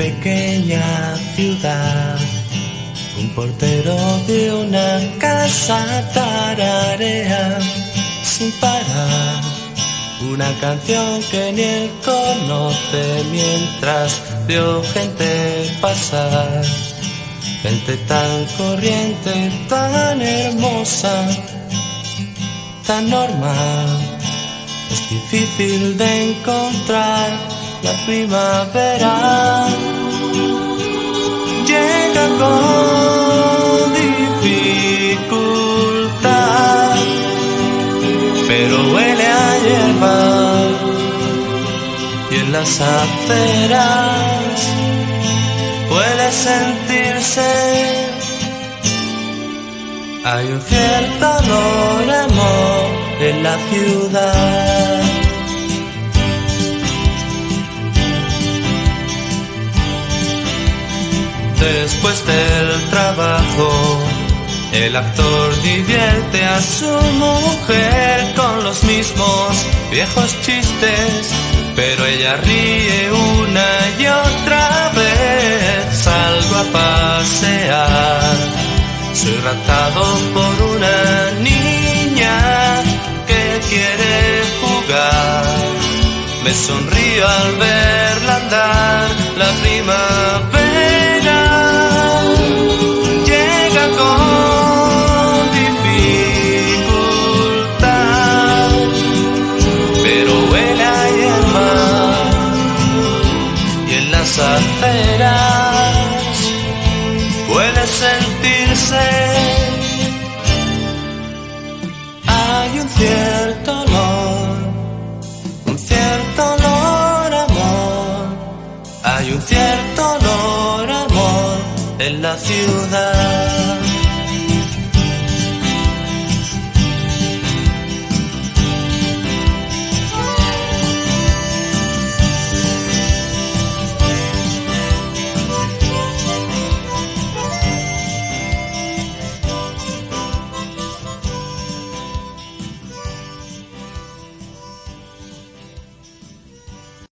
pequeña ciudad, un portero de una casa tararea sin parar una canción que ni él conoce, mientras vio gente pasar, gente tan corriente, tan hermosa, tan normal. Es difícil de encontrar la primavera, llega con dificultad, pero huele a hierba y en las aceras puede sentirse. Hay un cierto olor a amor en la ciudad. Después del trabajo, el actor divierte a su mujer con los mismos viejos chistes, pero ella ríe una y otra vez. Salgo a pasear, soy raptado por una niña que quiere jugar. Me sonrío al verla andar. La primavera llega con dificultad, pero huele a hierba y en las aceras puede sentirse. Hay un cierto olor, un cierto olor a amor. Hay un cierto olor a amor en la ciudad.